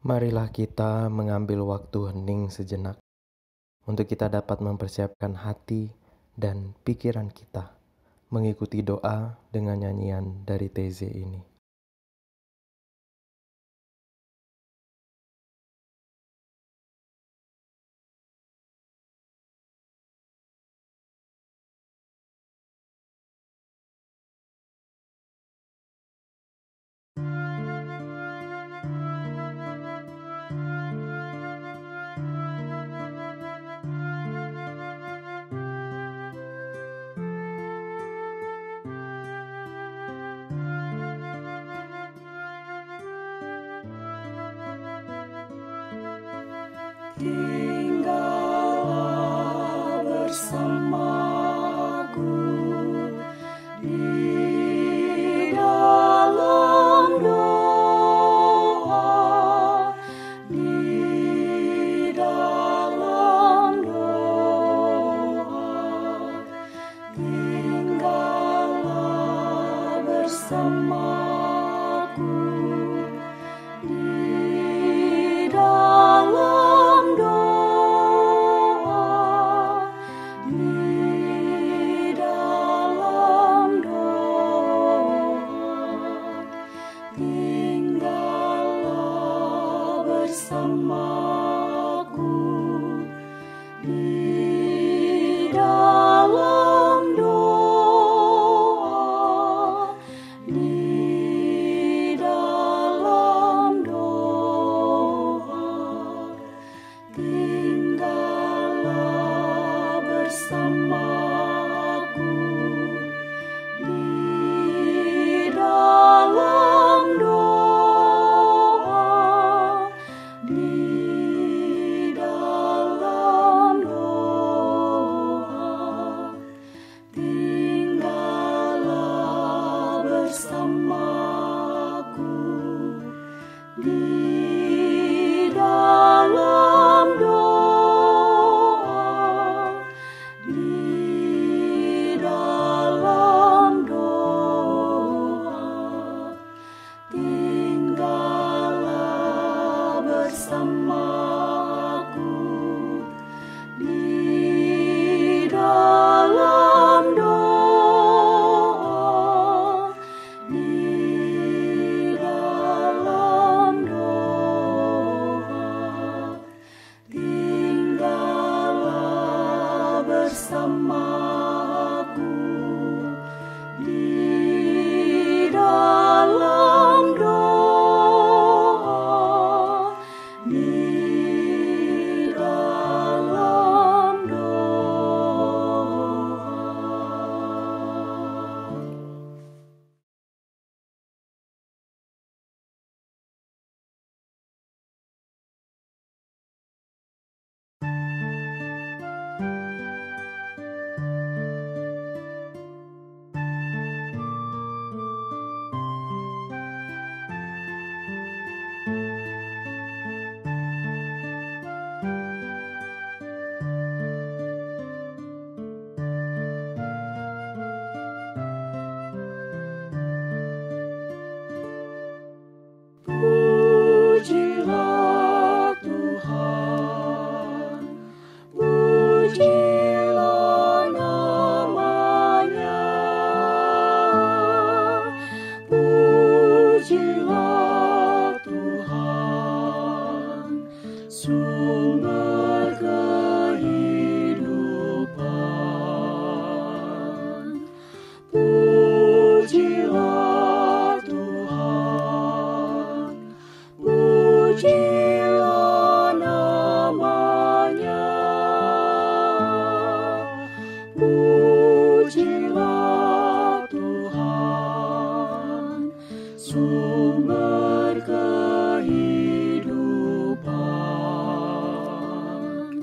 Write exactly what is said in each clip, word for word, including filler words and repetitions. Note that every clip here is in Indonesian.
Marilah kita mengambil waktu hening sejenak untuk kita dapat mempersiapkan hati dan pikiran kita mengikuti doa dengan nyanyian dari Teze ini. Tinggallah bersamaku di dalam doa, di dalam doa. Tinggallah bersamaku di dalam doa, di dalam doa. Tinggallah bersamaku di dalam doa, di dalam doa. Tinggallah bersamaku di dalam doa, di dalam doa. Tinggallah bersamaku di dalam doa, di dalam doa. Tinggallah bersamaku di dalam doa, di dalam doa. Tinggallah bersamaku di dalam doa, di dalam doa. Pujilah Tuhan, pujilah nama-Nya. Pujilah Tuhan, sumber kehidupan. Pujilah Tuhan, pujilah nama-Nya. Pujilah Tuhan, sumber kehidupan.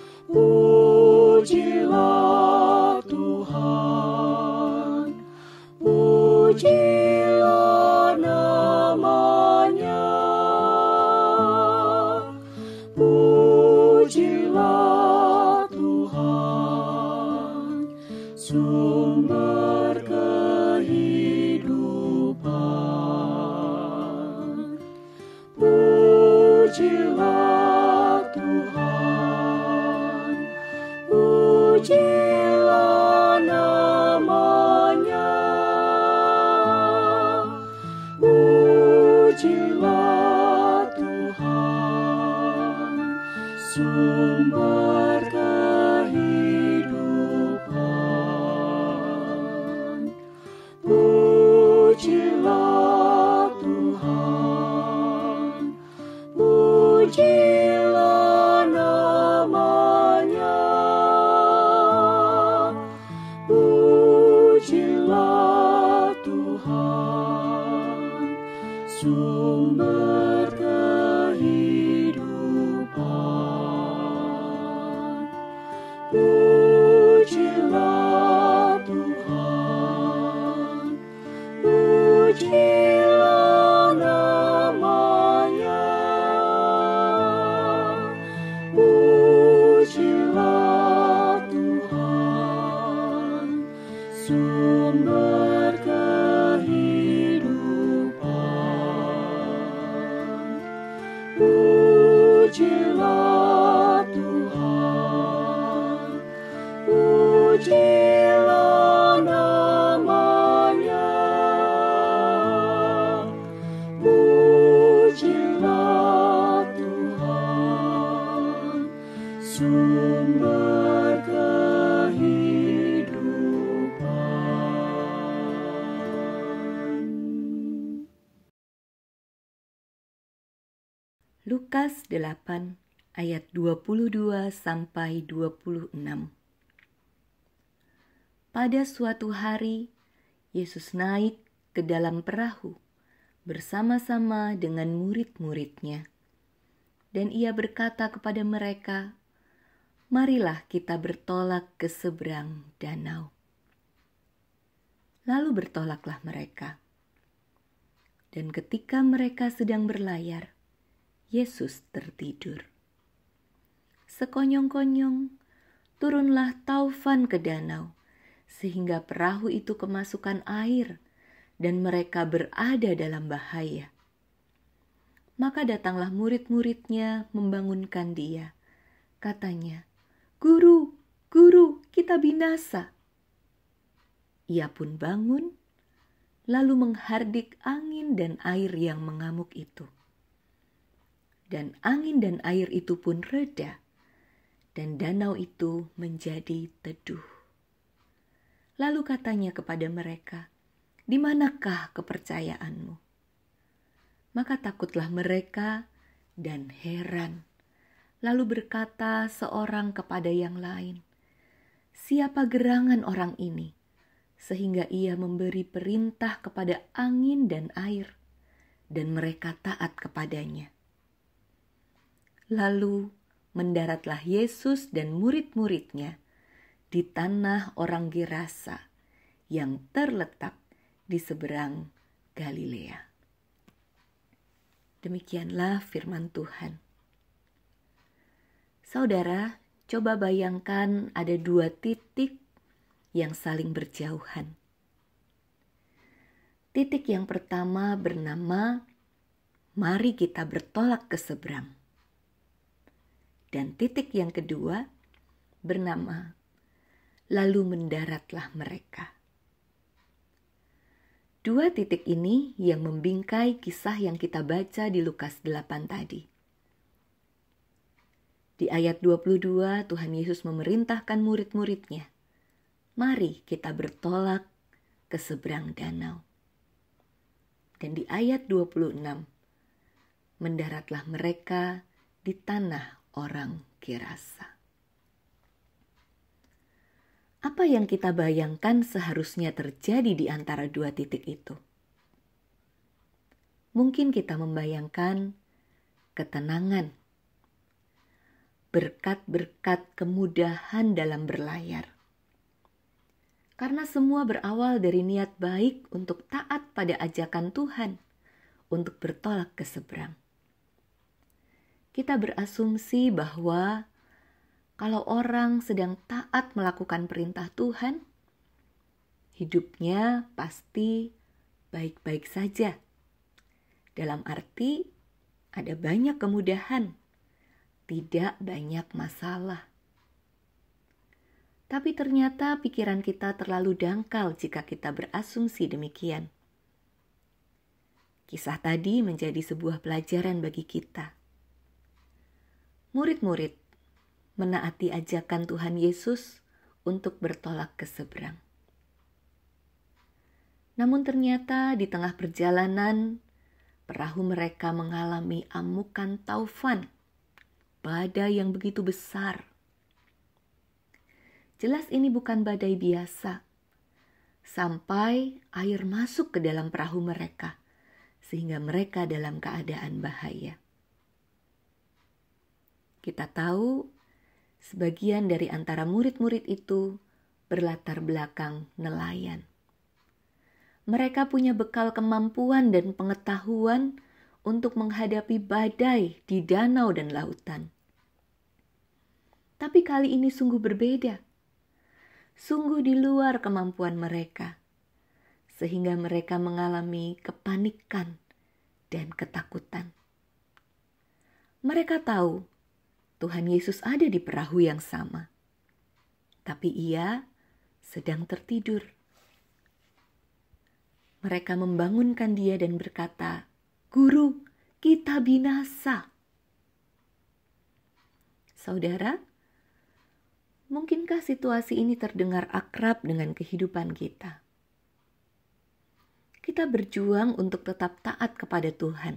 Pujilah Tuhan, pujilah nama-Nya. Pujilah Tuhan, sumber kehidupan. Pujilah Pujilah namanya, pujilah Tuhan, sumber kehidupan. Pujilah Tuhan, pujilah namanya, pujilah Tuhan, sumber kehidupan. Pujilah Tuhan, pujilah namanya, pujilah Tuhan, sumber kehidupan. Pujilah Tuhan, pujilah namanya, pujilah Tuhan, sumber kehidupan. Lukas delapan ayat dua puluh dua sampai dua puluh enam. Pada suatu hari, Yesus naik ke dalam perahu bersama-sama dengan murid-muridnya. Dan ia berkata kepada mereka, "Marilah kita bertolak ke seberang danau." Lalu bertolaklah mereka. Dan ketika mereka sedang berlayar, Yesus tertidur. Sekonyong-konyong, turunlah taufan ke danau, sehingga perahu itu kemasukan air, dan mereka berada dalam bahaya. Maka datanglah murid-muridnya membangunkan dia. Katanya, "Guru, Guru, kita binasa." Ia pun bangun, lalu menghardik angin dan air yang mengamuk itu. Dan angin dan air itu pun reda, dan danau itu menjadi teduh. Lalu katanya kepada mereka, "Di manakah kepercayaanmu?" Maka takutlah mereka dan heran. Lalu berkata seorang kepada yang lain, "Siapa gerangan orang ini, sehingga ia memberi perintah kepada angin dan air, dan mereka taat kepadanya?" Lalu mendaratlah Yesus dan murid-muridnya di tanah orang Gerasa yang terletak di seberang Galilea. Demikianlah firman Tuhan. Saudara, coba bayangkan ada dua titik yang saling berjauhan. Titik yang pertama bernama, "Mari kita bertolak ke seberang." Dan titik yang kedua bernama, "Lalu mendaratlah mereka." Dua titik ini yang membingkai kisah yang kita baca di Lukas delapan tadi. Di ayat dua puluh dua, Tuhan Yesus memerintahkan murid-muridnya, "Mari kita bertolak ke seberang danau." Dan di ayat dua puluh enam, mendaratlah mereka di tanah orang Gerasa. Apa yang kita bayangkan seharusnya terjadi di antara dua titik itu? Mungkin kita membayangkan ketenangan, berkat-berkat kemudahan dalam berlayar. Karena semua berawal dari niat baik untuk taat pada ajakan Tuhan untuk bertolak ke seberang. Kita berasumsi bahwa kalau orang sedang taat melakukan perintah Tuhan, hidupnya pasti baik-baik saja. Dalam arti ada banyak kemudahan, tidak banyak masalah. Tapi ternyata pikiran kita terlalu dangkal jika kita berasumsi demikian. Kisah tadi menjadi sebuah pelajaran bagi kita. Murid-murid menaati ajakan Tuhan Yesus untuk bertolak ke seberang. Namun ternyata di tengah perjalanan, perahu mereka mengalami amukan taufan, badai yang begitu besar. Jelas ini bukan badai biasa, sampai air masuk ke dalam perahu mereka, sehingga mereka dalam keadaan bahaya. Kita tahu, sebagian dari antara murid-murid itu berlatar belakang nelayan. Mereka punya bekal kemampuan dan pengetahuan untuk menghadapi badai di danau dan lautan. Tapi kali ini sungguh berbeda. Sungguh di luar kemampuan mereka, sehingga mereka mengalami kepanikan dan ketakutan. Mereka tahu Tuhan Yesus ada di perahu yang sama, tapi ia sedang tertidur. Mereka membangunkan dia dan berkata, "Guru, kita binasa." Saudara, mungkinkah situasi ini terdengar akrab dengan kehidupan kita? Kita berjuang untuk tetap taat kepada Tuhan.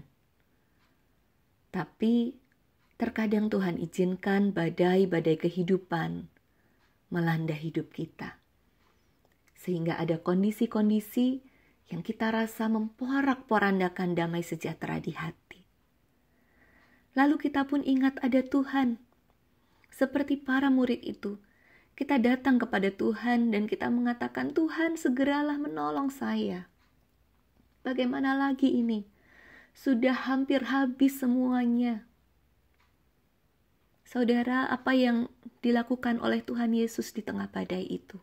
Tapi terkadang Tuhan izinkan badai-badai kehidupan melanda hidup kita. Sehingga ada kondisi-kondisi yang kita rasa memporak-porandakan damai sejahtera di hati. Lalu kita pun ingat ada Tuhan. Seperti para murid itu, kita datang kepada Tuhan dan kita mengatakan, "Tuhan, segeralah menolong saya. Bagaimana lagi ini? Sudah hampir habis semuanya." Saudara, apa yang dilakukan oleh Tuhan Yesus di tengah badai itu?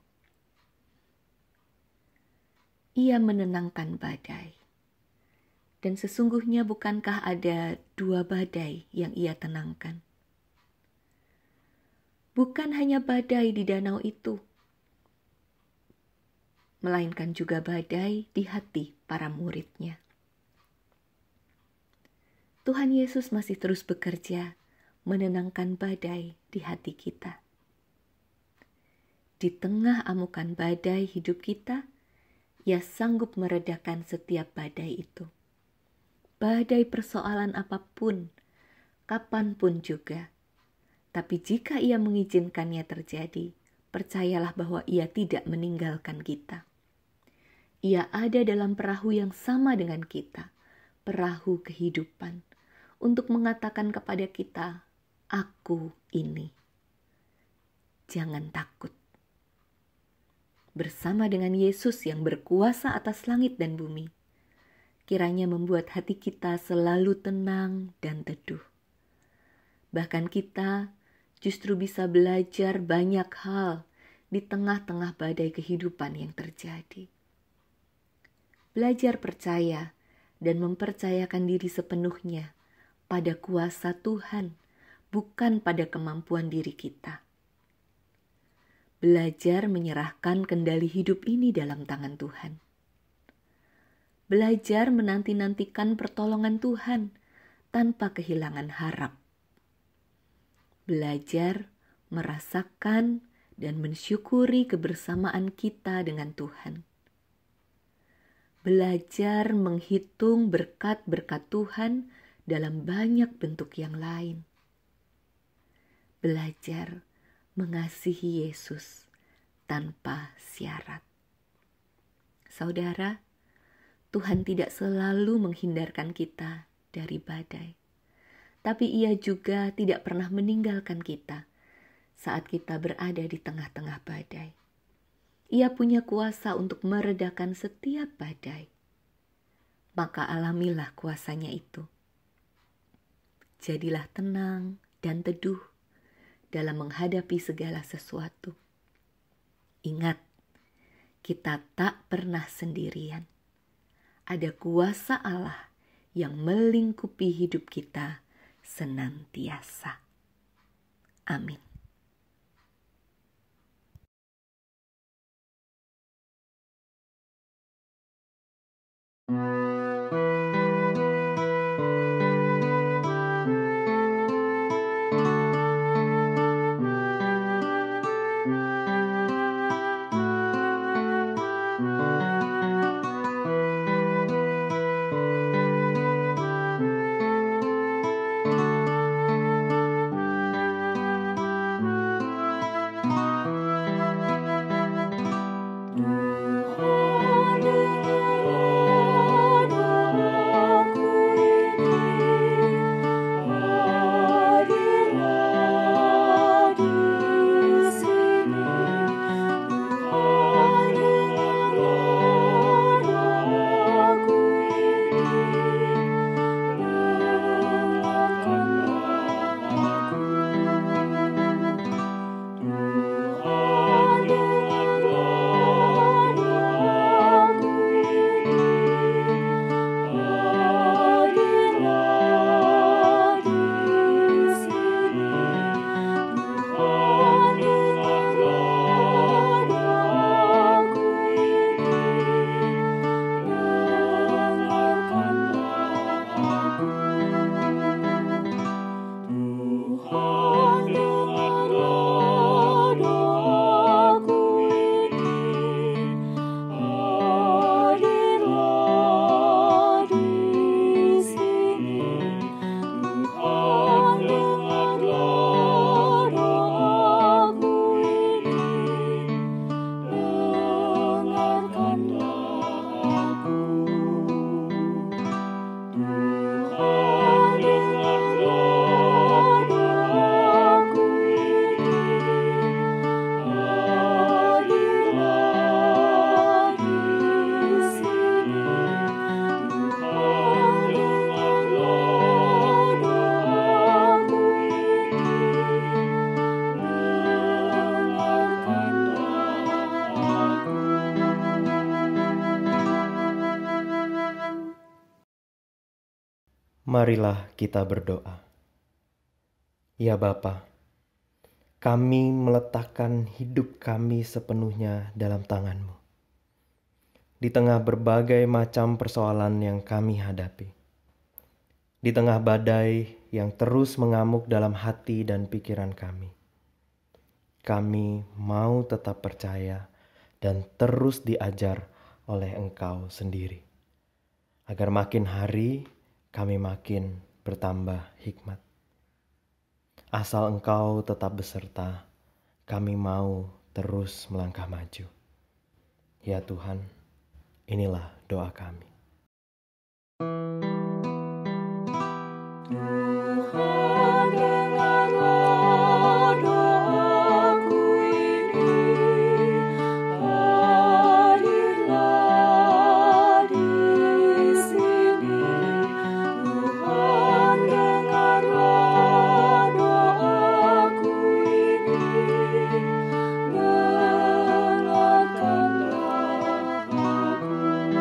Ia menenangkan badai. Dan sesungguhnya bukankah ada dua badai yang ia tenangkan? Bukan hanya badai di danau itu, melainkan juga badai di hati para muridnya. Tuhan Yesus masih terus bekerja menenangkan badai di hati kita. Di tengah amukan badai hidup kita, Ia sanggup meredakan setiap badai itu. Badai persoalan apapun, kapanpun juga. Tapi jika Ia mengizinkannya terjadi, percayalah bahwa Ia tidak meninggalkan kita. Ia ada dalam perahu yang sama dengan kita, perahu kehidupan, untuk mengatakan kepada kita, "Aku ini." Jangan takut. Bersama dengan Yesus yang berkuasa atas langit dan bumi, kiranya membuat hati kita selalu tenang dan teduh. Bahkan kita justru bisa belajar banyak hal di tengah-tengah badai kehidupan yang terjadi. Belajar percaya dan mempercayakan diri sepenuhnya pada kuasa Tuhan, bukan pada kemampuan diri kita. Belajar menyerahkan kendali hidup ini dalam tangan Tuhan. Belajar menanti-nantikan pertolongan Tuhan tanpa kehilangan harap. Belajar merasakan dan mensyukuri kebersamaan kita dengan Tuhan. Belajar menghitung berkat-berkat Tuhan dalam banyak bentuk yang lain. Belajar mengasihi Yesus tanpa syarat. Saudara, Tuhan tidak selalu menghindarkan kita dari badai, tapi Ia juga tidak pernah meninggalkan kita saat kita berada di tengah-tengah badai. Ia punya kuasa untuk meredakan setiap badai. Maka alamilah kuasanya itu. Jadilah tenang dan teduh dalam menghadapi segala sesuatu. Ingat, kita tak pernah sendirian. Ada kuasa Allah yang melingkupi hidup kita senantiasa. Amin. Marilah kita berdoa. Ya Bapa, kami meletakkan hidup kami sepenuhnya dalam tangan-Mu. Di tengah berbagai macam persoalan yang kami hadapi. Di tengah badai yang terus mengamuk dalam hati dan pikiran kami. Kami mau tetap percaya dan terus diajar oleh Engkau sendiri. Agar makin hari kami makin bertambah hikmat. Asal Engkau tetap beserta, kami mau terus melangkah maju. Ya Tuhan, inilah doa kami. Tuhan, dengarlah doaku ini. Hadirlah di sini. Tuhan, dengarlah doaku ini. Dengarkanlah aku.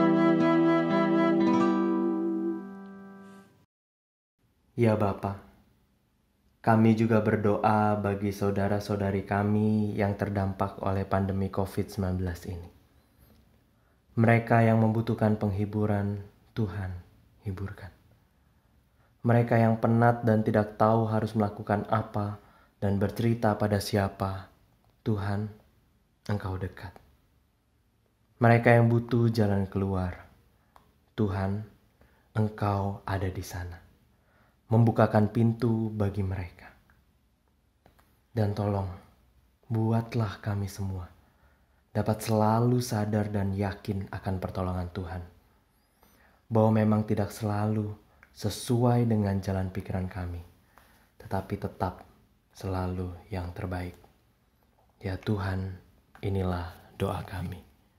Ya Bapa, kami juga berdoa bagi saudara-saudari kami yang terdampak oleh pandemi covid sembilan belas ini. Mereka yang membutuhkan penghiburan, Tuhan, hiburkan. Mereka yang penat dan tidak tahu harus melakukan apa dan bercerita pada siapa, Tuhan, Engkau dekat. Mereka yang butuh jalan keluar, Tuhan, Engkau ada di sana. Membukakan pintu bagi mereka. Dan tolong, buatlah kami semua dapat selalu sadar dan yakin akan pertolongan Tuhan. Bahwa memang tidak selalu sesuai dengan jalan pikiran kami, tetapi tetap selalu yang terbaik. Ya Tuhan, inilah doa kami.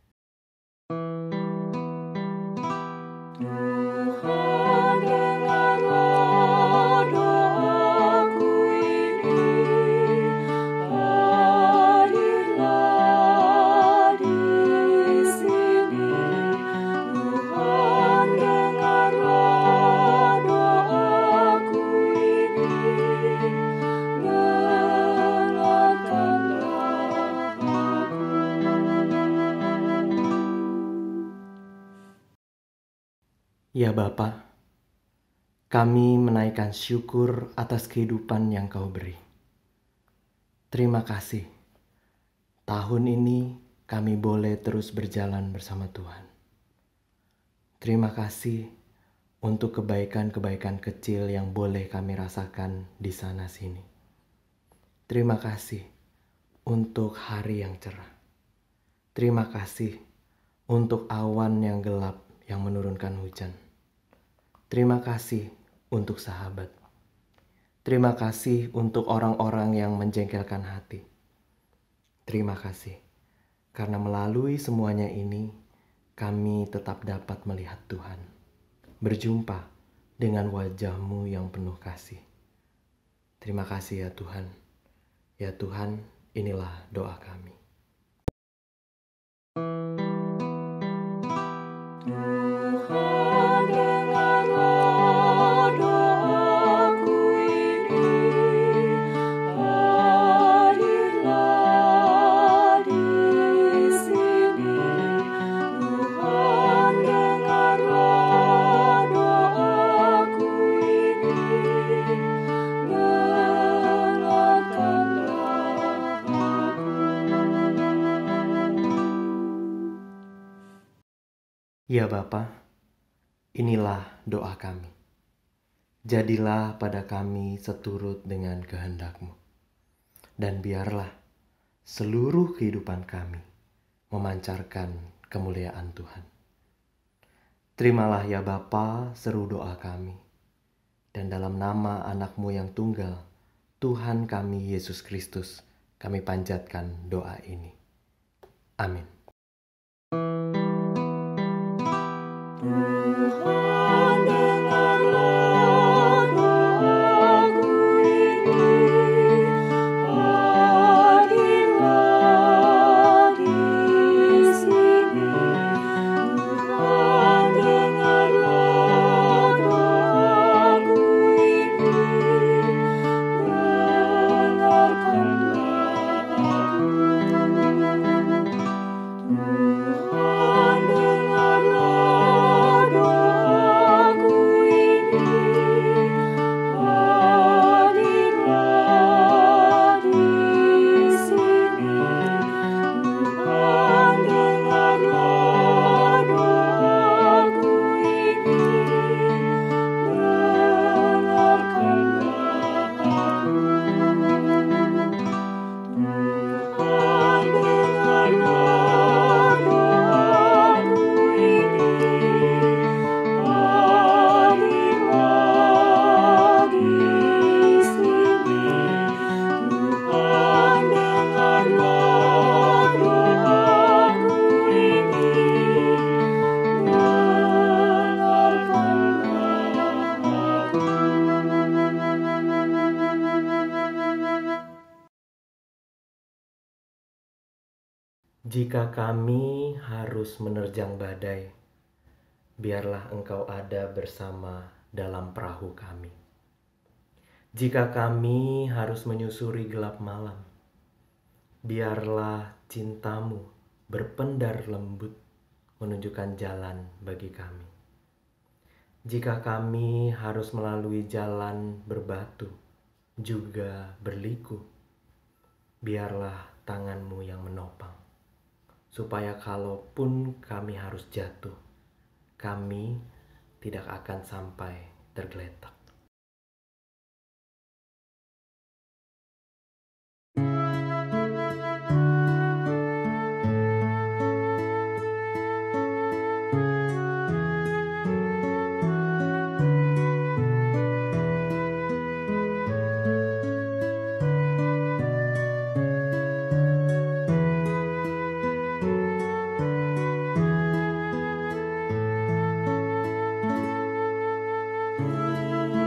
Tuhan, dengarlah doaku ini. Hadirlah di sini. Tuhan, dengarlah doaku ini. Dengarkanlah aku. Ya Bapa, kami menaikkan syukur atas kehidupan yang Kau beri. Terima kasih. Tahun ini kami boleh terus berjalan bersama Tuhan. Terima kasih untuk kebaikan-kebaikan kecil yang boleh kami rasakan di sana-sini. Terima kasih untuk hari yang cerah. Terima kasih untuk awan yang gelap yang menurunkan hujan. Terima kasih untuk sahabat. Terima kasih untuk orang-orang yang menjengkelkan hati. Terima kasih, karena melalui semuanya ini, kami tetap dapat melihat Tuhan, berjumpa dengan wajah-Mu yang penuh kasih. Terima kasih ya Tuhan. Ya Tuhan, inilah doa kami. Tuhan, dengarlah doaku ini. Hadirlah di sini. Tuhan, dengarlah doaku ini. Dengarkanlah aku. Ya Bapa, inilah doa kami. Jadilah pada kami seturut dengan kehendak-Mu. Dan biarlah seluruh kehidupan kami memancarkan kemuliaan Tuhan. Terimalah ya Bapa seru doa kami. Dan dalam nama anak-Mu yang tunggal, Tuhan kami Yesus Kristus, kami panjatkan doa ini. Amin. Tuhan, dengarlah doaku ini. Hadirlah di sini. Tuhan, dengarlah doaku ini. Dengarkanlah aku. Tuhan, dengarlah doaku ini. Hadirlah di sini. Tuhan, dengarlah doaku ini. Dengarkanlah aku. Tuhan, dengarlah doaku ini. Hadirlah di sini. Tuhan, dengarlah doaku ini. Dengarkanlah aku. Jika kami harus menerjang badai, biarlah Engkau ada bersama dalam perahu kami. Jika kami harus menyusuri gelap malam, biarlah cinta-Mu berpendar lembut menunjukkan jalan bagi kami. Jika kami harus melalui jalan berbatu, juga berliku, biarlah tangan-Mu yang menopang, supaya kalaupun kami harus jatuh, kami tidak akan sampai tergeletak. Tuhan,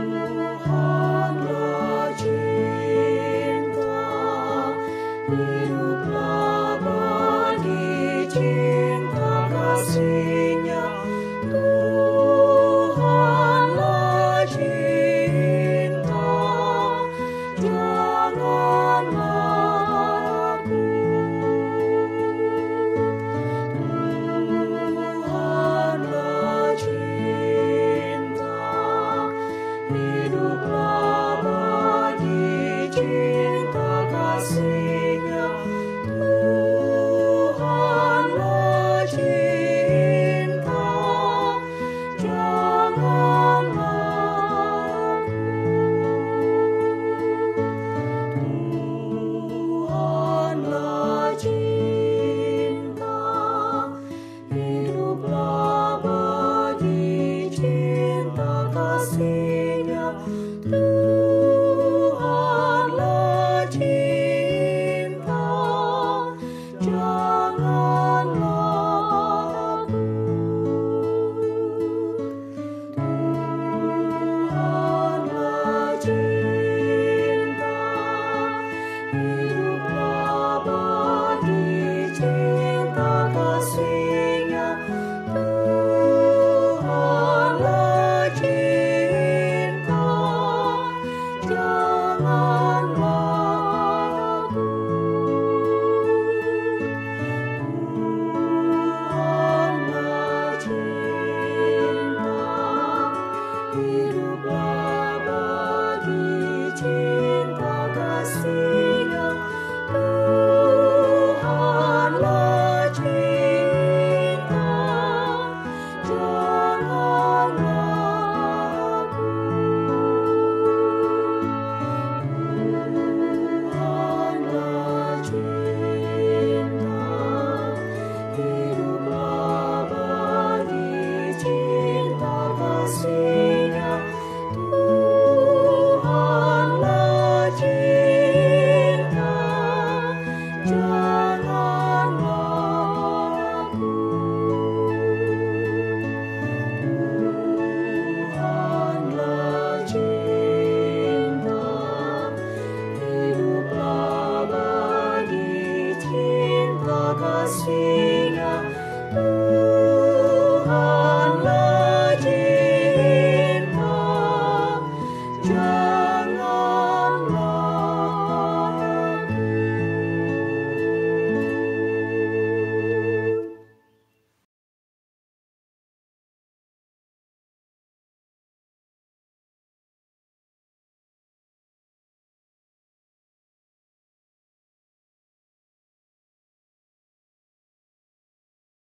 kasih-Nya.